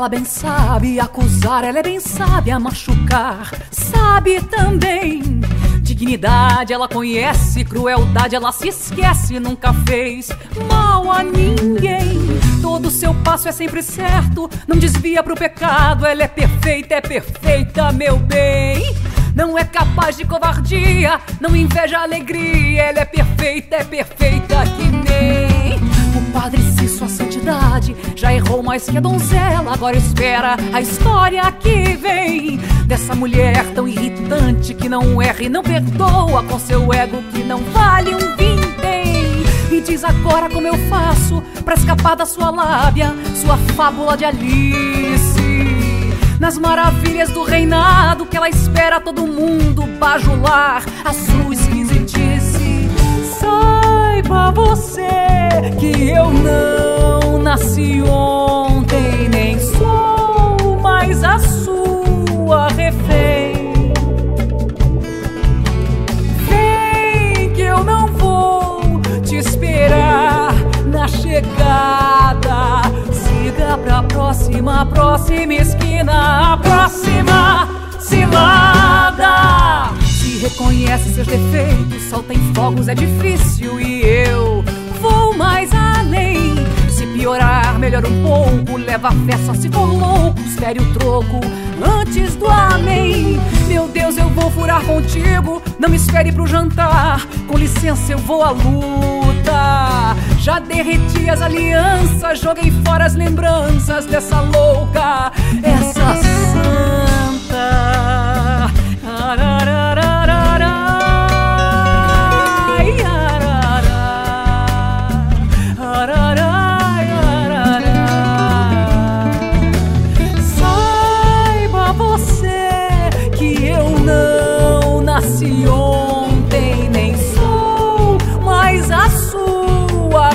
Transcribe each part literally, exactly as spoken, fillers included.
bem sabe acusar, ela é bem sábia machucar. Sabe também dignidade, ela conhece crueldade, ela se esquece, nunca fez mal a ninguém. Todo seu passo é sempre certo, não desvia pro pecado. Ela é perfeita, é perfeita, meu bem. Não é capaz de covardia, não inveja a alegria. Ela é perfeita, é perfeita que nem o Padre Cício, a santidade. Já errou mais que a donzela, agora espera a história que vem dessa mulher tão irritante que não erra e não perdoa, com seu ego que não vale um vintém. E diz agora como eu faço pra escapar da sua lábia, sua fábula de Alice, nas maravilhas do reinado que ela espera todo mundo bajular a sua esquisitice. Saiba você que eu não nasci ontem, nem sou mais a sua refém. Vem que eu não vou te esperar na chegada. Siga pra próxima, próxima esquina, a próxima cilada. Se reconhece seus defeitos, solta em fogos, é difícil e eu vou mais além. Se piorar, melhora um pouco, leva a fé só se for louco. Espere o troco antes do amém. Meu Deus, eu vou furar contigo, não me espere pro jantar. Com licença, eu vou à luta. Já derreti as alianças, joguei fora as lembranças dessa louca, essa santa. Saiba você que eu não nasci ontem, nem sou mais a sua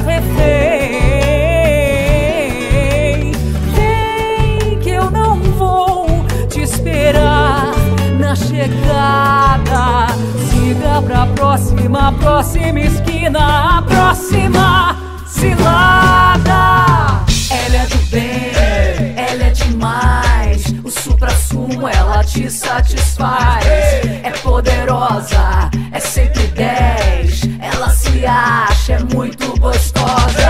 refém. Vem que eu não vou te esperar na chegada. Siga pra próxima, próxima esquina, a próxima cilada. Ela é do bem, ela é demais, o supra-sumo ela te satisfaz. É poderosa, é sempre dez, ela se acha, é muito gostosa.